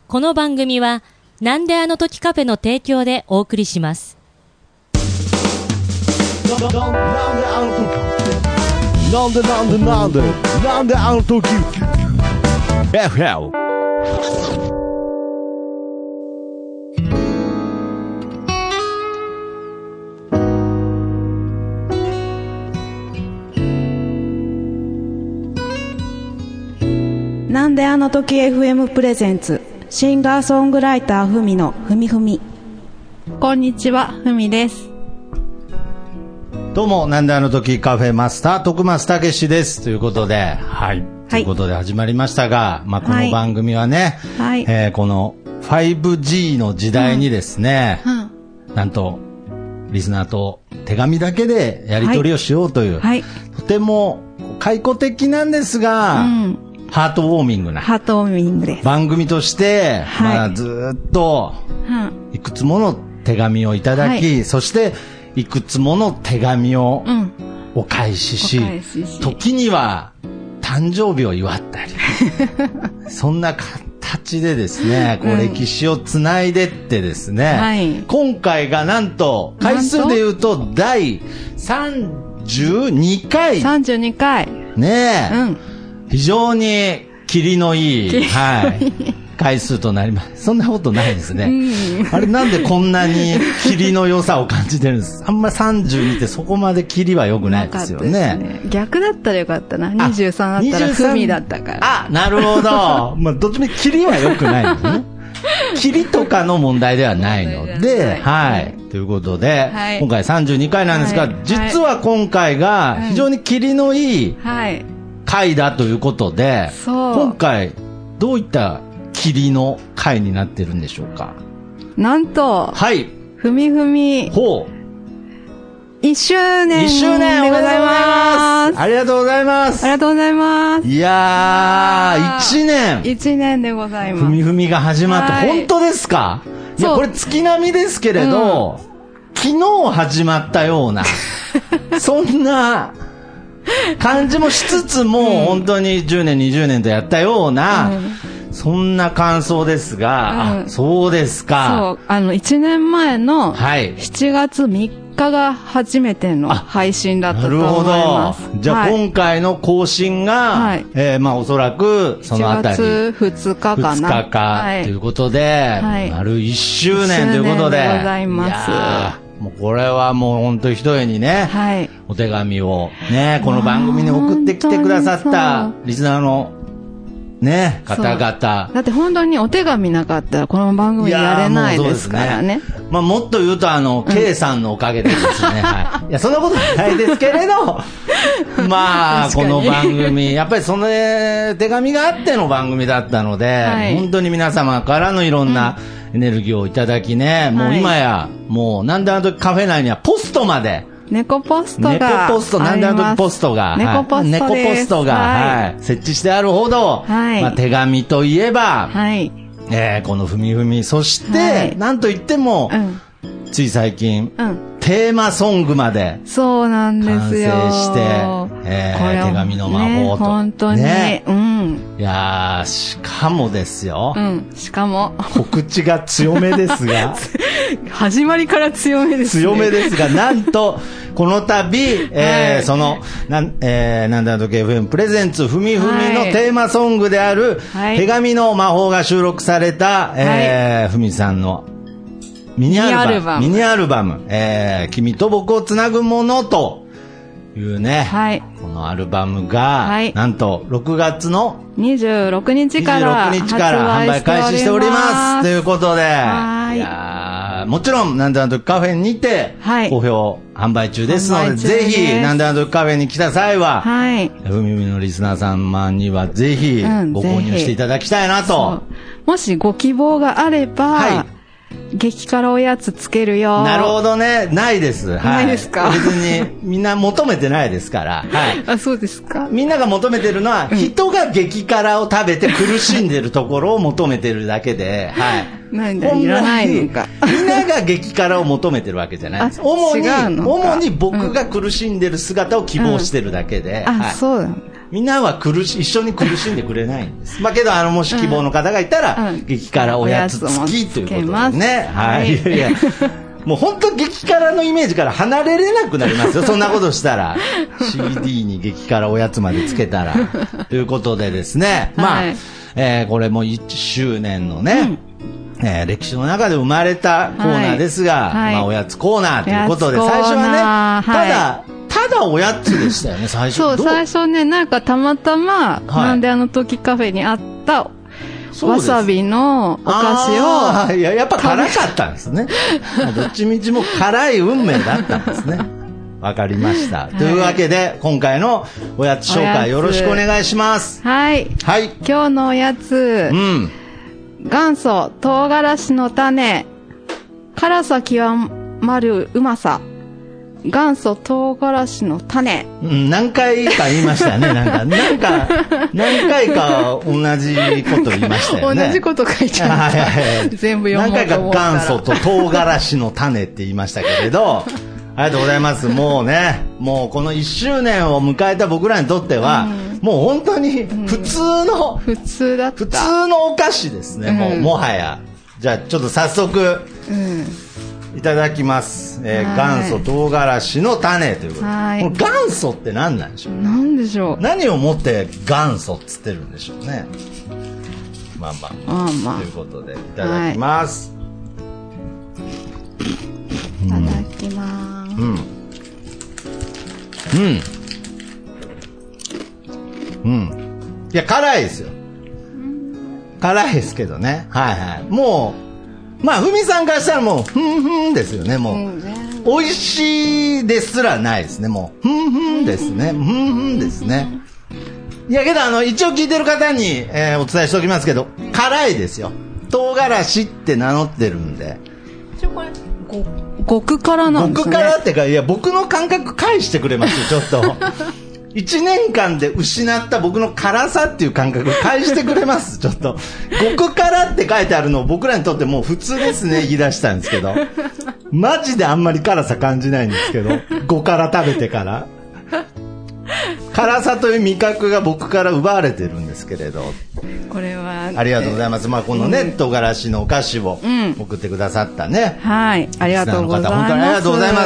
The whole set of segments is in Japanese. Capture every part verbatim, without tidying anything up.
この番組はなんであの時カフェの提供でお送りします。 なんであの時なんでなんでなんでなんであの時 エフエルなんであの時 エフエム プレゼンツシンガーソングライターふみのふみふみ。こんにちは、ふみです。 どうも、なんであの時カフェマスター徳松たけしですということで、はい、ということで始まりましたが、まあこの番組はね、はい、えー、この ファイブジー の時代にですね、うんうん、なんとリスナーと手紙だけでやり取りをしようという、はいはい、とても開口的なんですが、うん、ハートウォーミングなハートウォーミングです番組として、はい、まあ、ずっといくつもの手紙をいただき、はい、そしていくつもの手紙をお返しし、うん、お返しし時には誕生日を祝ったりそんな形でですね、こう歴史をつないでってですね、うん、はい、今回がなんと回数でいうと第さんじゅうにかいさんじゅうにかいねえ、うん、非常にキリのいい、はい、回数となります。そんなことないですね、うん、あれなんでこんなにキリの良さを感じてるんです。あんまりさんじゅうにってそこまでキリは良くないですよ ね, ね逆だったらよかったな。にじゅうさんだったらふみだったから。 あ、なるほどまあどっちもキリは良くないですねキリとかの問題ではないので、はい、ということで、はい、今回さんじゅうにかいなんですが、はい、実は今回が非常にキリのいい回だということで、はい、今回どういったキリの回になってるんでしょうか。 なんと、はい、ふみふみほういっしゅうねんいっしゅうねんでございます。ありがとうございます。 ありがとうございます。 いやー、いちねん。 いちねんでございます。 ふみふみが始まって、はい、本当ですか？いや、これ月並みですけれど、うん、昨日始まったような、そんな感じもしつつも、うん、本当にじゅうねん、にじゅうねんとやったような、うん、そんな感想ですが、うん、あ、そうですか。 そう、あの、いちねんまえのしちがつみっかが初めての配信だったと思います。 なるほど。じゃあ、今回の更新が、はい、えー、まあおそらくそのあたり。しちがつふつかかな。ふつかか、はい、ということで、はい、丸いっしゅうねんということで。 いっしゅうねんでございます。 いやもうこれはもう本当に一重にね、はい、お手紙をね、この番組に送ってきてくださったリスナーのね、方々。だって本当にお手紙なかったらこの番組やれないですからね。 まあもっと言うとあの、うん、K さんのおかげでですね。はい。いや、そんなことないですけれど、まあ、この番組、やっぱりその手紙があっての番組だったので、はい、本当に皆様からのいろんなエネルギーをいただきね、うん、もう今や、はい、もうなんであの時カフェ内にはポストまで、 猫ポストが猫ポスト、なんであの時ポストが、 猫ポストです。 猫ポストが、はいはい、設置してあるほど、はい、まあ、手紙といえば、はい、えー、このふみふみ、そして、はい、なんといっても、うん、つい最近、うん、テーマソングまでそうなんですよ。 完成して、えー、手紙の魔法と、 ね、本当に、ね、うん、 いやー、しかもですよ、 うん、しかも告知が強めですが始まりから強めですね。 強めですが、なんとこの度、えーはい、そのなん、えー、なんだとけ エフエム プレゼンツふみふみのテーマソングである、はい、手紙の魔法が収録された、えー、ふみさんのミニアルバム、ミニアルバム、えー、君と僕をつなぐものというね、はい、このアルバムが、はい、なんとろくがつのにじゅうろくにちからにじゅうろくにちから販売開始しておりますということで、はい、いやもちろんなんであの時カフェにて好評販売中ですので、はい、ぜひなんであの時カフェに来た際は、はい、ふみふみのリスナー様にはぜひご購入していただきたいなと、 うん、もしご希望があれば、はい、激辛おやつつけるよ。 なるほどね。ないです。はい、 ないですか。 別にみんな求めてないですから。はい。 あ、そうですか。 みんなが求めてるのは、うん、人が激辛を食べて苦しんでるところを求めてるだけで、はい。 なんだ、いらないのか。 みんなが激辛を求めてるわけじゃないです。主に、主に僕が苦しんでる姿を希望してるだけで。 うん、あ、はい、そうなんだ。 みんなは苦し、一緒に苦しんでくれないんです。まあけど、あの、もし希望の方がいたら、うん、激辛おやつ付きということでね。はい。いやいや。もう本当激辛のイメージから離れれなくなりますよ。そんなことしたら。シーディー に激辛おやつまでつけたら。ということでですね。まあ、はい、えー、これもいっしゅうねんのね、うん、えー、歴史の中で生まれたコーナーですが、はい、まあおやつコーナーということで、最初はね、ただ、はい、ただおやつでしたよね、最初。 そう、最初ね、なんかたまたま、はい、なんであの時カフェにあった、わさびのお菓子を。 いや、やっぱ辛かったんですね。どっちみちも辛い運命だったんですね。わかりました。はい、というわけで、今回のおやつ紹介よろしくお願いします。 はい。はい。今日のおやつ、うん。元祖唐辛子の種、辛さ極まるうまさ。元祖唐辛子の種。 うん、何回か言いましたね。なんか、なんか、何回か同じこと言いましたよね。 同じこと書いちゃった。はいはいはい、全部読もうと思ったら。 何回か元祖と唐辛子の種って言いましたけれど、ありがとうございます。もうね、もうこのいっしゅうねんを迎えた僕らにとっては、うん、もう本当に普通の、 うん、普通だった。 普通のお菓子ですね、うん、もう、もはや。じゃあ、ちょっと早速、うんいただきます、えー、元祖唐辛子の種ということで、はい、この元祖って何なんでしょう。 何でしょう。 何をもって元祖っつってるんでしょうね。まあまあ、まあまあ、ということでいただきます、 はい、うん、いただきます。うんうんうんいや辛いですよ、うん、辛いですけどね。はいはい。もうまあ、ふみさんからしたらもう、ふんふんですよね、もう。うん、美味しいですらないですね、もう。ふんふんですね、ふんふんですね。いやけど、あの、一応聞いてる方に、えー、お伝えしておきますけど、辛いですよ。唐辛子って名乗ってるんで。 一応これ、ご、極辛なんですね。 極辛ってか、いや、僕の感覚返してくれますよ、ちょっと。一年間で失った僕の辛さっていう感覚返してくれますちょっと。極辛って書いてあるのを僕らにとってもう普通ですね言い出したんですけど。マジであんまり辛さ感じないんですけど。極辛食べてから。辛さという味覚が僕から奪われてるんですけれど。 これは。 ありがとうございます。まあこのね、うん、唐辛子のお菓子を送ってくださったね。 うん、はい。ありがとうございます。 本当にありがとうございます。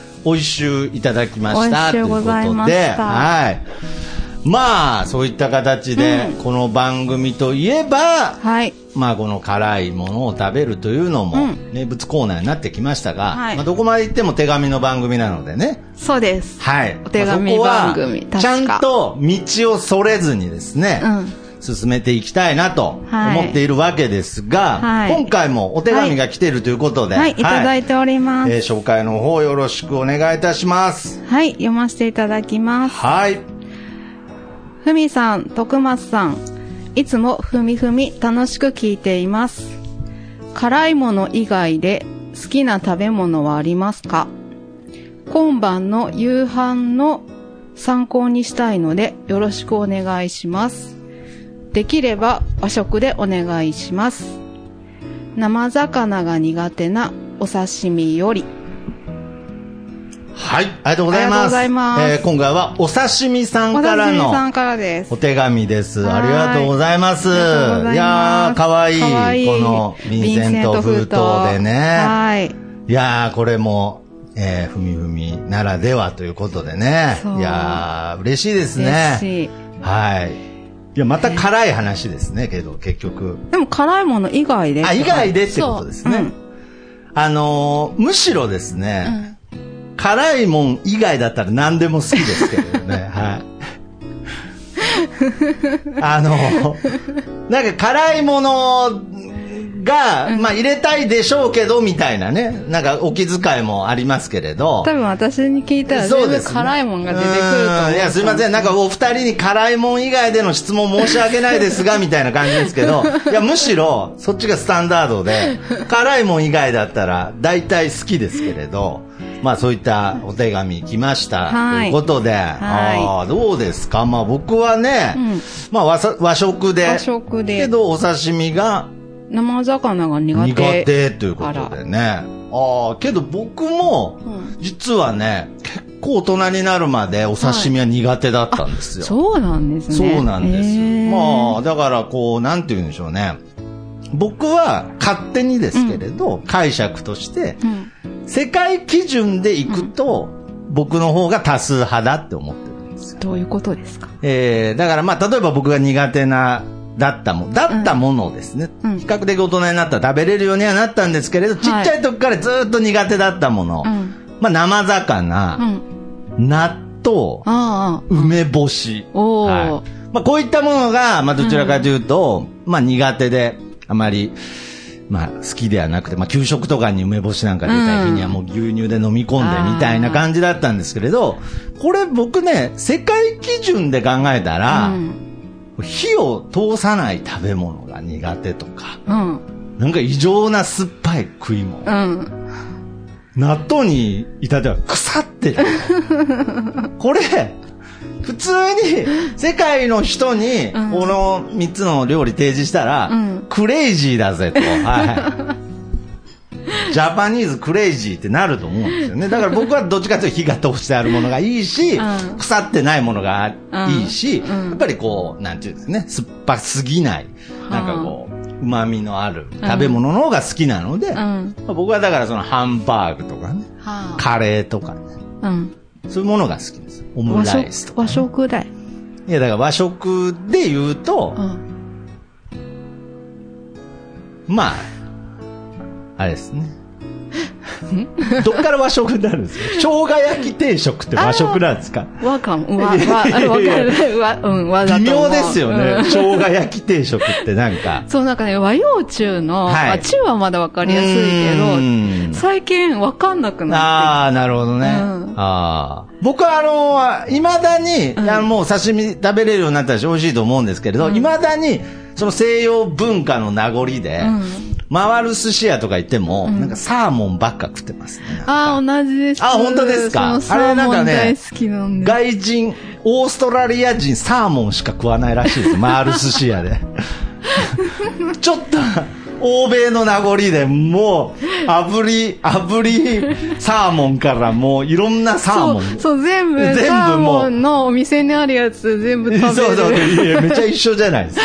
美味しゅういただきましたということで、はい。まあそういった形で、うん、この番組といえば、はい、まあこの辛いものを食べるというのも名物コーナーになってきましたが、はい、まあどこまで行っても手紙の番組なのでね。 そうです。 はい。 お手紙番組、 まあ、そこはちゃんと道をそれずにですね。うん進めていきたいなと思っているわけですが、はい、今回もお手紙が来ているということで、 はい、はい、いただいております、 えー、紹介の方よろしくお願いいたします。 はい、読ませていただきます。 はい。 ふみさん、徳松さん、いつもふみふみ楽しく聞いています。辛いもの以外で好きな食べ物はありますか？今晩の夕飯の参考にしたいのでよろしくお願いします。できれば和食でお願いします。生魚が苦手なお刺身より。 はい、ありがとうございます。ありがとうございます。えー、今回はお刺身さんからのお手紙です。ありがとうございます。いやー、かわいい、このヴィンセント封筒でね。はい。いやー、これも、えー、ふみふみならではということでね。いやー、嬉しいですね。嬉しい。はい。いや、また辛い話ですね、けど、結局。 でも辛いもの以外で。 あ、以外でってことですね。うん、あのー、むしろですね、うん、辛いもん以外だったら何でも好きですけどね、はい。あのー、なんか辛いものが、うん、まあ入れたいでしょうけど、みたいなね。なんかお気遣いもありますけれど。 多分私に聞いたら全部辛いもんが出てくると思う。 いや、すいません。なんかお二人に辛いもん以外での質問申し訳ないですが、みたいな感じですけど。いや、むしろ、そっちがスタンダードで、辛いもん以外だったら大体好きですけれど。まあそういったお手紙来ました、はい、ということで、はい、ああどうですか。まあ僕はね、うん、まあ 和, 和食で、 和食で、 けどお刺身が生魚が苦手。 苦手ということでね。ああ、けど僕も、実はね、結構大人になるまでお刺身は苦手だったんですよ。 はい、そうなんですね。 そうなんです。まあ、だからこう、なんて言うんでしょうね。僕は勝手にですけれど、うん、解釈として、うん、世界基準でいくと、うん、僕の方が多数派だって思ってるんですよ。 どういうことですか？ えー、だからまあ、例えば僕が苦手な、だったも、だったものをですね、うん、比較的大人になったら食べれるようにはなったんですけれど、ちっちゃい時からずっと苦手だったもの、うん、まあ、生魚、うん、納豆、あ梅干し、はいまあ、こういったものが、まあ、どちらかというと、うん、まあ、苦手で、あまり、まあ、好きではなくて、まあ、給食とかに梅干しなんか出た日にはもう牛乳で飲み込んでみたいな感じだったんですけれど、これ僕ね、世界基準で考えたら、うん、火を通さない食べ物が苦手とか、うん、なんか異常な酸っぱい食い物。うん、納豆に至っては腐ってる。これ、普通に世界の人にこのみっつの料理提示したら、うん、クレイジーだぜと、はい、ジャパニーズクレイジーってなると思うんですよね。だから僕はどっちかというと火が通してあるものがいいし、うん、腐ってないものがいいし、うん、やっぱりこうなんていうんですね、酸っぱすぎないなんかこう旨味のある食べ物の方が好きなので、うんまあ、僕はだからそのハンバーグとかね、うん、カレーとかね、うんそういうものが好きです。オムライスとか、ね。和食だよ。いや、だから和食で言うと、うん、まあ、あれですね。どっから和食になるんですか？生姜焼き定食って和食なんですか？ 和感、和、和、わかる。和、うん、和だと思う。 微妙ですよね。うん、生姜焼き定食ってなんか。 そう、なんかね、和洋中の、はい、中はまだわかりやすいけど、最近わかんなくなってきて。 ああ、なるほどね。うん、あ僕はあの、未だに、うん、あのもう刺身食べれるようになったし美味しいと思うんですけれど、うん、未だに、その西洋文化の名残で、うん回る寿司屋とか行っても、うん、なんかサーモンばっか食ってますね。 ああ、同じです。 あ、本当ですか？ あれなんかね、大好きなんで外人、オーストラリア人サーモンしか食わないらしいです。回る寿司屋で。ちょっと、欧米の名残でもう、炙り、炙りサーモンからもういろんなサーモン。 そう、そう全部、全部サーモンのお店にあるやつ全部食べる。 そうそう、いやめっちゃ一緒じゃないですか。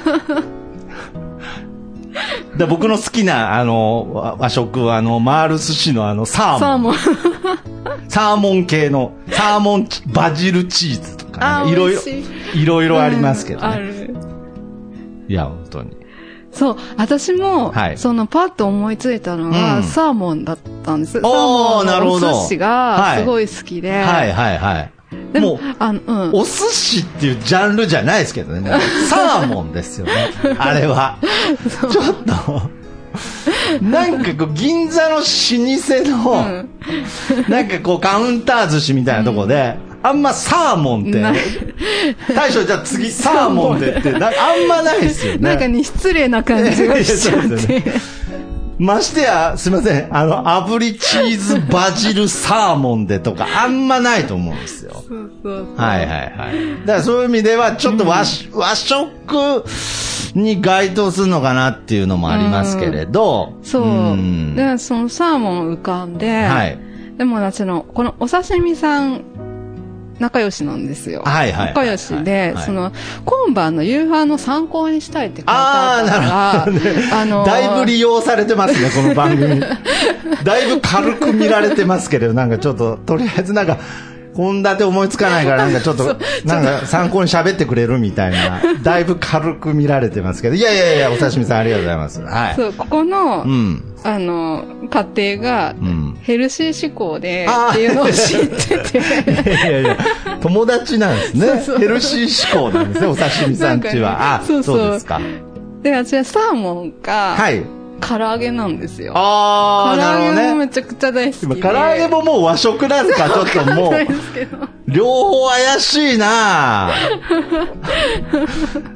で僕の好きなあの和食はあの回る寿司のあのサーモンサーモンサーモン系のサーモンバジルチーズとかいろいろいろいろありますけどね、うん、あるいや本当にそう私も、はい、そのパッと思いついたのが、うん、サーモンだったんです。サーモンのお寿司がすごい好きで、 はい、はいはいはいでも、もう、あの、うん、お寿司っていうジャンルじゃないですけどね。サーモンですよね。あれは。ちょっと、なんかこう、銀座の老舗の、うん、なんかこう、カウンター寿司みたいなとこで、うん、あんまサーモンって、大将じゃあ次サーモンでって、あんまないですよね。 なんかに失礼な感じがしちゃって。 ましてや、すいません、あの、炙りチーズバジルサーモンでとか、あんまないと思うんですよ。そうそうそう。はいはいはい。だからそういう意味では、ちょっと和、うん、和食に該当するのかなっていうのもありますけれど。 うん、そう。うん、で、そのサーモン浮かんで、はい。でも私の、このお刺身さん、仲良しなんですよ。はいはいはい、仲良しで、はい、その、今晩の夕飯の参考にしたいって書いてあったから、あー、なるほどね。あのー、 だいぶ利用されてますね、この番組。だいぶ軽く見られてますけど、なんかちょっと、とりあえずなんか、献立思いつかないからなんかちょっと、なんか参考に喋ってくれるみたいな、だいぶ軽く見られてますけど、いやいやいや、お刺身さんありがとうございます。はい。 そう、ここの、うん、あの、家庭が、ヘルシー志向で、っていうのを知ってて。いやいやいや、 友達なんですね。そうそうヘルシー志向なんですね、お刺身さんちは。ね、あ、そうそう、そうですか。 で、私はサーモンか、はい。唐揚げなんですよ。 ああ、なるほどね。唐揚げもめちゃくちゃ大好きで。 唐揚げももう和食なんですか、ちょっともう。両方怪しいな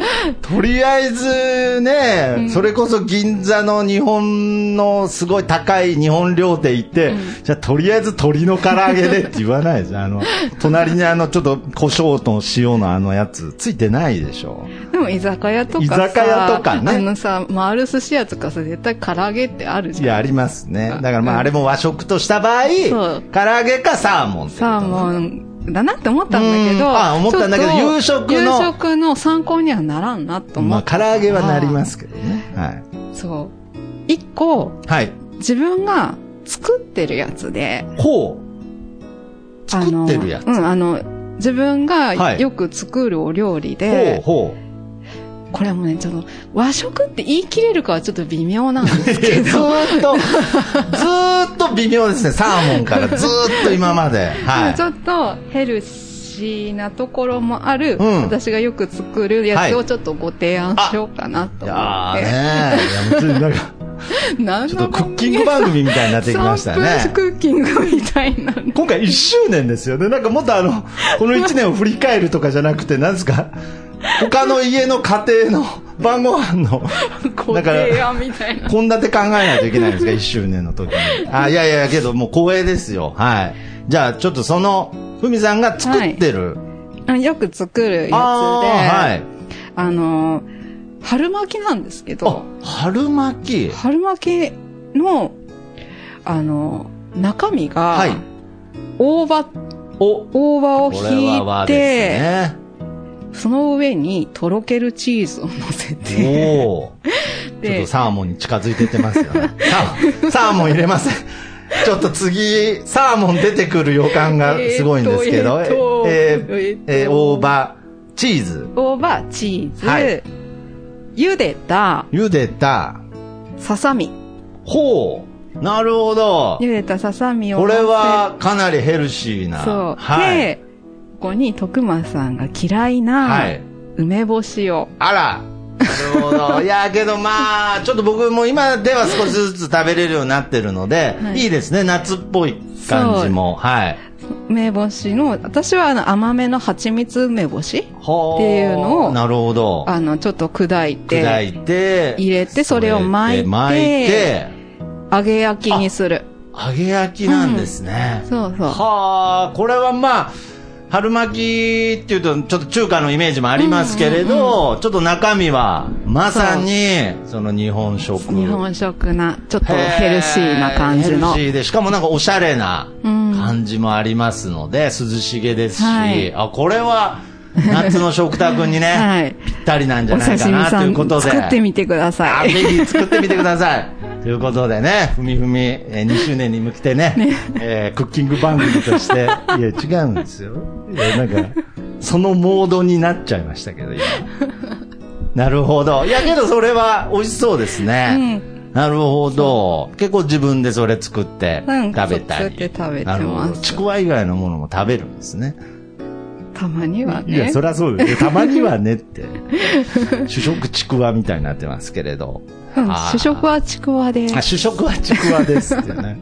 とりあえずね、うん、それこそ銀座の日本のすごい高い日本料亭行って、うん、じゃあとりあえず鶏の唐揚げでって言わないじゃん。あの、隣にあの、ちょっと胡椒と塩のあのやつついてないでしょ。 でも居酒屋とかさ、 居酒屋とかね。 あのさ、回る寿司屋とかさ、絶対唐揚げってあるじゃん。 いや、ありますね。だからまあ、あれも和食とした場合、うん、唐揚げかサーモンってこと、ね。サーモン。だなって思ったんだけど、 あ、思ったんだけど、夕食の。 夕食の参考にはならんなと思って。 まあ、唐揚げはなりますけどね。はい。 そう。一個、はい。自分が作ってるやつで。 ほう。作ってるやつ。 うん、あの、自分がよく作るお料理で。はい、ほうほう。これはもうね、ちょっと、和食って言い切れるかはちょっと微妙なんですけど。ずーっと、ずーっと微妙ですね。サーモンからずーっと今まで。はい。 ちょっとヘルシーなところもある、うん、私がよく作るやつをちょっとご提案しようかなと思って。はい、いやーねー。いや、もちろんなんか、ちょっとクッキング番組みたいになってきましたね。 さんぷんクッキングみたいな、ね。 今回いっしゅうねんですよね。なんかもっとあの、このいちねんを振り返るとかじゃなくて、なんですか他の家の家庭の晩ご飯の、 ご提案みたいな。 献立考えないといけないんですか、いっしゅうねんの時に。あ、いやいや、けどもう光栄ですよ。はい。じゃあ、ちょっとその、ふみさんが作ってる。 はい、よく作るやつで、はい。あの、春巻きなんですけど。 春巻き春巻きの、あの、中身が、はい。大葉、お、大葉を引いて、ね、その上にとろけるチーズを乗せて。おちょっとサーモンに近づいてってますよね。サー, サーモン入れません。ちょっと次、サーモン出てくる予感がすごいんですけど。えーとえーえーえー、大葉、チーズ。 大葉、チーズ。はい、茹でた。 茹でた。 ささみ。 ほう。なるほど。 茹でたささみを。 これはかなりヘルシーな。 そう。はい。でここに徳間さんが嫌いな梅干しを、はい、 あらなるほどいやけどまあちょっと僕も今では少しずつ食べれるようになってるので、はい、いいですね夏っぽい感じもはい梅干しの私はあの甘めの蜂蜜梅干しっていうのをなるほどあのちょっと砕いて砕いて入れてそれを巻いて巻いて揚げ焼きにする揚げ焼きなんですね、 うん、そうそうはあこれはまあ春巻きっていうとちょっと中華のイメージもありますけれど、うんうんうん、ちょっと中身はまさにその日本食日本食なちょっとヘルシーな感じのヘルシーでしかもなんかおしゃれな感じもありますので、うん、涼しげですし、はい、あこれは夏の食卓にね、はい、ぴったりなんじゃないかなということで作ってみてください。 あぜひ作ってみてくださいということでねふみふみ、えー、にしゅうねんに向けてねね、えー、クッキング番組としていや違うんですよいやなんかそのモードになっちゃいましたけど今なるほどいやけどそれは美味しそうですね、うん、なるほど結構自分でそれ作って食べたり、うん、作って食べてますちくわ以外のものも食べるんですねたまにはね。 いや、そりゃそうですよ。たまにはねって。主食ちくわみたいになってますけれど。 うん、主食はちくわです。 あ、主食はちくわですってね。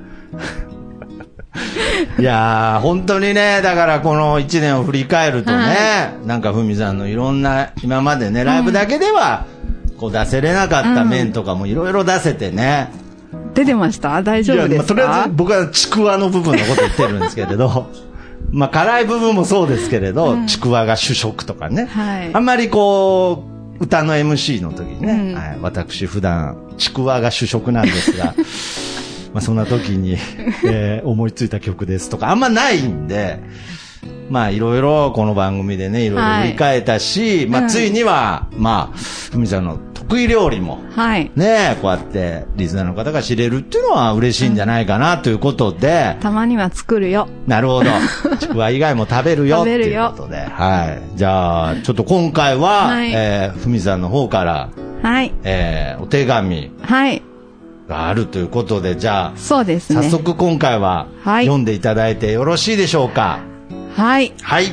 いやー、本当にね、だからこの一年を振り返るとね、はい、なんかふみさんのいろんな、今までね、ライブだけでは、こう出せれなかった面とかもいろいろ出せてね。 うん、出てました大丈夫ですか？いや、まあ、 とりあえず僕はちくわの部分のこと言ってるんですけれど。まあ、辛い部分もそうですけれど、うん、ちくわが主食とかね、はい、あんまりこう歌の エムシー の時にね、うんはい、私普段ちくわが主食なんですがまあそんな時に、えー、思いついた曲ですとかあんまないんでまあいろいろこの番組でねいろいろ振り返ったし、はい、まあついには、うん、まあふみちゃんの得意料理も、はい、ねこうやってリスナーの方が知れるっていうのは嬉しいんじゃないかなということで、 うん、たまには作るよなるほどちくわ以外も食べるよっていうことではいじゃあちょっと今回は、はいえー、ふみさんの方からはいえー、お手紙はいがあるということでじゃあそうですね早速今回は、はい、読んでいただいてよろしいでしょうかはいはい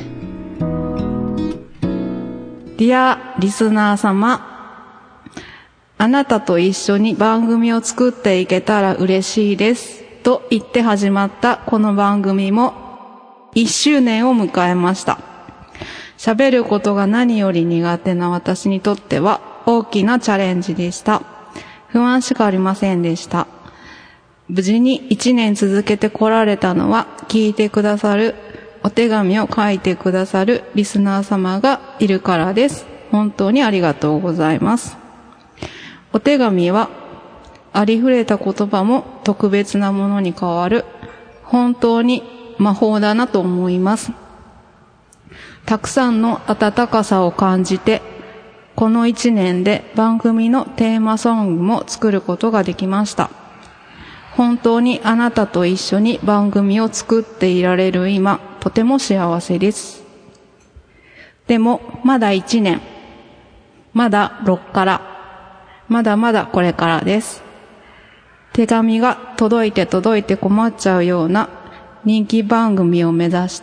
ディアリスナー様あなたと一緒に番組を作っていけたら嬉しいですと言って始まったこの番組もいっしゅうねんを迎えました。 喋ることが何より苦手な私にとっては大きなチャレンジでした。不安しかありませんでした。無事に一年続けてこられたのは、聞いてくださる、お手紙を書いてくださるリスナー様がいるからです。本当にありがとうございます。お手紙は、ありふれた言葉も特別なものに変わる、本当に魔法だなと思います。たくさんの温かさを感じて、この一年で番組のテーマソングも作ることができました。本当にあなたと一緒に番組を作っていられる今、とても幸せです。でも、まだ一年。まだろっから。まだまだこれからです。手紙が届いて届いて困っちゃうような人気番組を目指して、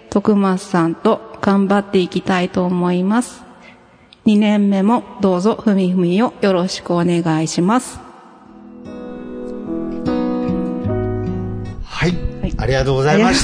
徳松さんと頑張っていきたいと思います。にねんめもどうぞふみふみをよろしくお願いします。 はい、はい、ありがとうございました。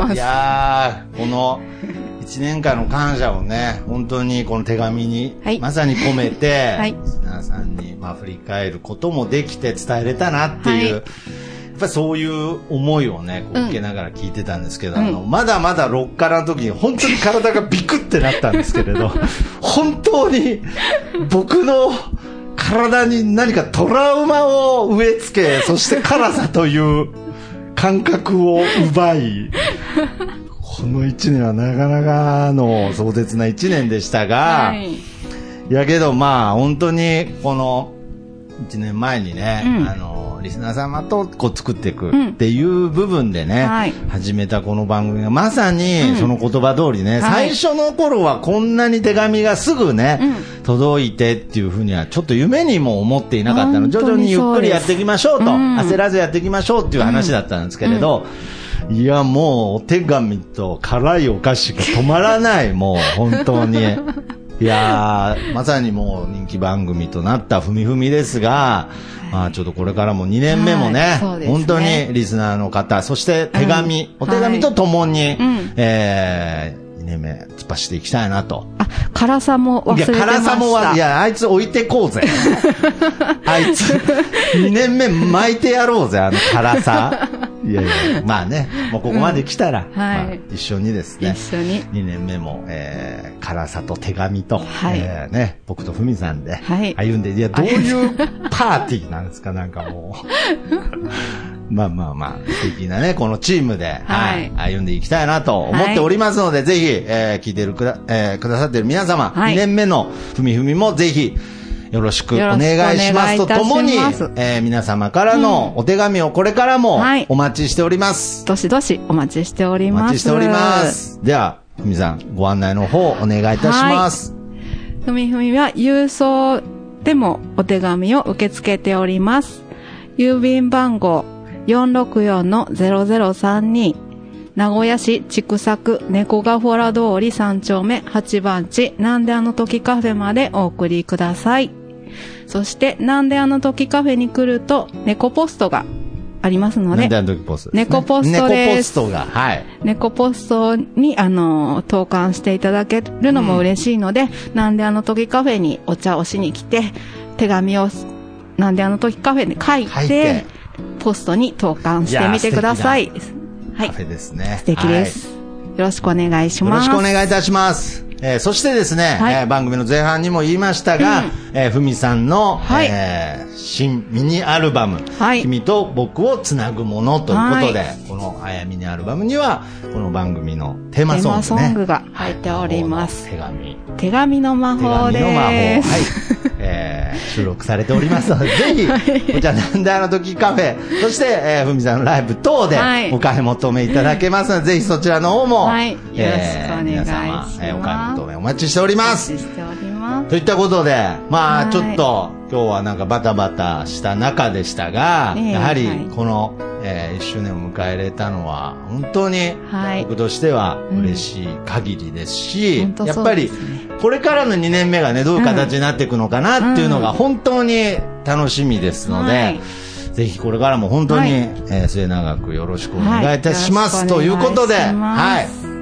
いやー、このいちねんかんの感謝をね、本当にこの手紙にまさに込めて、はい、皆さんにまあ振り返ることもできて伝えれたなっていう、はい、やっぱりそういう思いをね、こう受けながら聞いてたんですけど、うん、あのまだまだろっからの時に本当に体がビクってなったんですけれど、本当に僕の体に何かトラウマを植え付け、そして辛さという感覚を奪い、この一年はなかなかの壮絶な一年でしたが、はい、やけどまあ本当にこの一年前にね、うん、あのリスナー様とこう作っていくっていう部分でね、うんはい、始めたこの番組がまさにその言葉通りね、うん、最初の頃はこんなに手紙がすぐね、うん、届いてっていうふうにはちょっと夢にも思っていなかったの。徐々にゆっくりやっていきましょうと、うん、焦らずやっていきましょうっていう話だったんですけれど、うん、いやもうお手紙と辛いお菓子が止まらないもう本当にいやーまさにもう人気番組となったふみふみですが、まあちょっとこれからもにねんめもね、はいね、本当にリスナーの方、そして手紙、うん、お手紙とともに、はいうん、えー、にねんめ突っ走っていきたいなと。 あ、辛さも忘れてました。いや、辛さもいや、あいつ置いてこうぜ。あいつ、にねんめ巻いてやろうぜ、あの辛さ。いやいや、まあね、もうここまで来たら、うんはいまあ、一緒にですね、 一緒ににねんめも、えー、辛さと手紙と、はいえー、ね、僕とふみさんで歩んで、はい、いや、どういうパーティーなんですか、なんかもう。まあまあまあ、素敵なね、このチームで、はい、歩んでいきたいなと思っておりますので、はい、ぜひ、えー、聞いてるくだ、えー、くださっている皆様、はい、にねんめのふみふみもぜひ、よろしくお願いしますとともに、えー、皆様からのお手紙をこれからもお待ちしております。 うんはい、どしどしお待ちしております。 お待ちしております。では、ふみさん、ご案内の方お願いいたします。 ふみふみは郵送でもお手紙を受け付けております。郵便番号 よんろくよんのゼロゼロさんに 名古屋市千種区猫ヶ原通りさん丁目はちばん地なんであの時カフェまでお送りください。そしてなんであの時カフェに来ると猫ポストがありますので、 なんであの時ポストですね。 猫ポストです。 猫ポストが、はい。 猫ポストにあの投函していただけるのも嬉しいので、うん、なんであの時カフェにお茶をしに来て手紙をなんであの時カフェに書いて、書いてポストに投函してみてください。 はい。カフェですね。 素敵です、はい。よろしくお願いします。 よろしくお願いいたします。えー、そしてですね、はいえー、番組の前半にも言いましたが、うんえー、ふみさんの、はいえー、新ミニアルバム、はい、君と僕をつなぐものということで、はい、この、えー、ミニアルバムにはこの番組のテーマソング、ね、 テーマソングが入っております。 手紙。 手紙の魔法です。手紙の魔法。はい。 えー、収録されておりますので、ぜひ、はい、こちらなんであの時カフェ、そして、えー、ふみさんのライブ等でお買い求めいただけますので、はい、ぜひそちらの方も、はい、よろしくお願いします。皆様、えー、お買い求めお待ちしております。 お待ちしております。 といったことで、まあ、はい、ちょっと、今日はなんかバタバタした中でしたが、ね、やはりこの、えー、いっしゅうねんを迎えれたのは本当に僕としては嬉しい限りですし、うん、やっぱりこれからのにねんめがねどういう形になっていくのかなっていうのが本当に楽しみですので、はい、ぜひこれからも本当に、はいえー、末永くよろしくお願いいたします、はい、ということで、はい、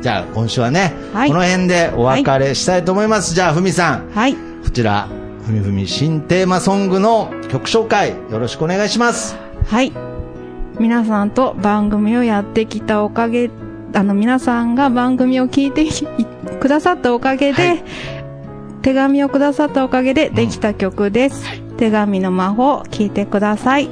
じゃあ今週はね、 はい、 この辺でお別れしたいと思います。はい、じゃあふみさん、 はい、 こちらふみふみ新テーマソングの曲紹介よろしくお願いします。 はい、皆さんと番組をやってきたおかげ、あの皆さんが番組を聞いてくださったおかげで、はい、手紙をくださったおかげでできた曲です、うん、手紙の魔法聞いてください。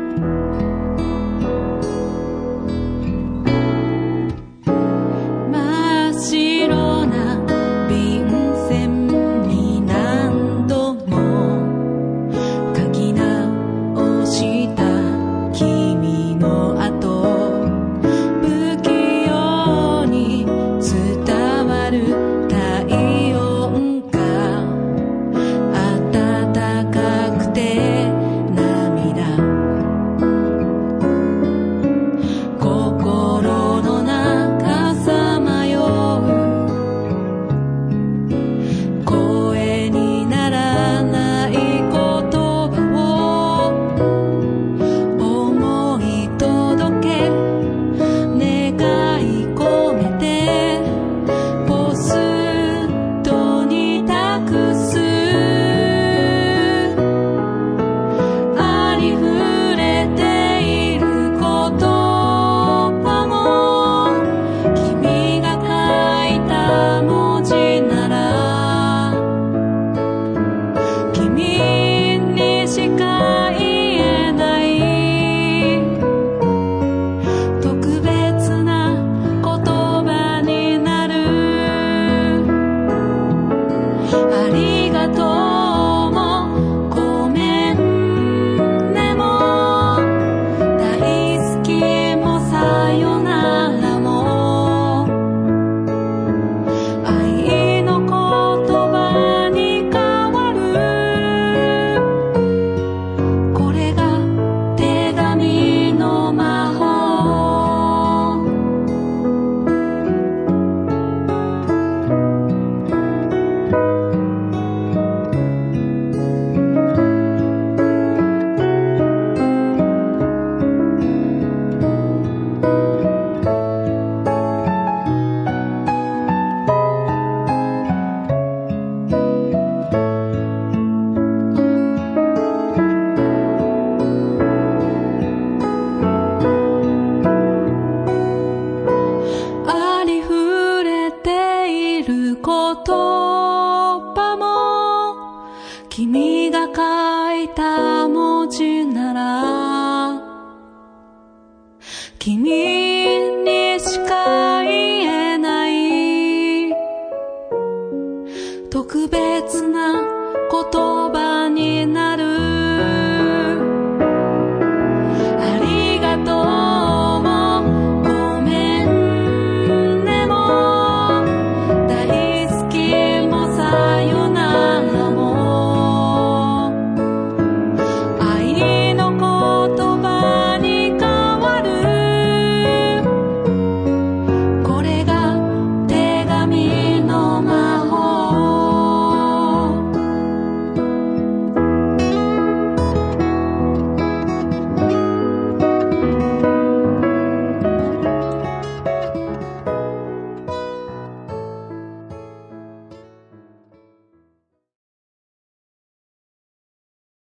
君が書いた文字なら君